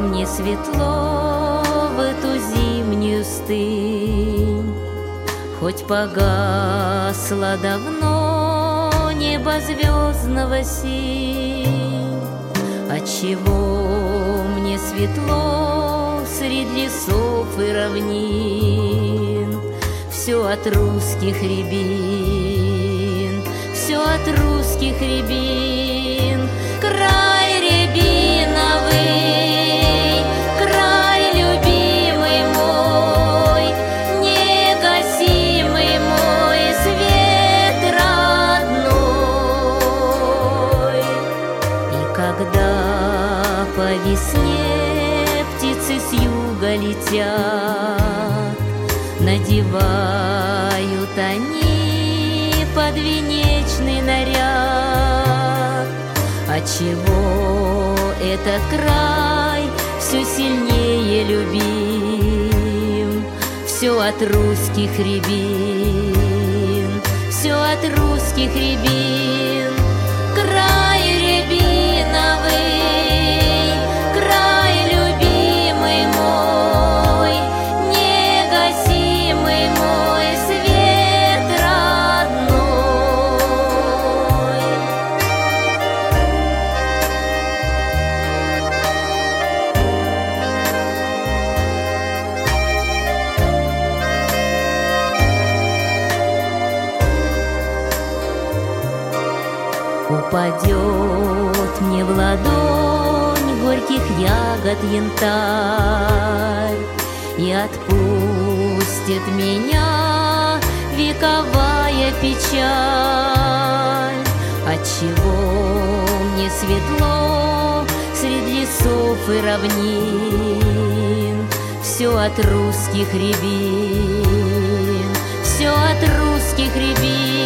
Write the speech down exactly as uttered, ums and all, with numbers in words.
мне светло в эту зимнюю стынь, хоть погасла давно небо звездного синь. Отчего мне светло средь лесов и равнин? Все от русских рябин, все от русских рябин. Край рябиновый, край любимый мой, негасимый мой свет родной. И когда по весне птицы с юга летят, надевают они подвенечный наряд. Отчего этот край все сильнее любим? Все от русских рябин, все от русских рябин. Край рябиновый, край любимый мой, негасимый мой свет родной. Упадет мне в ладонь горьких ягод янтарь, и отпустит меня вековая печаль. Отчего мне светло среди лесов и равнин? Все от русских рябин, все от русских рябин.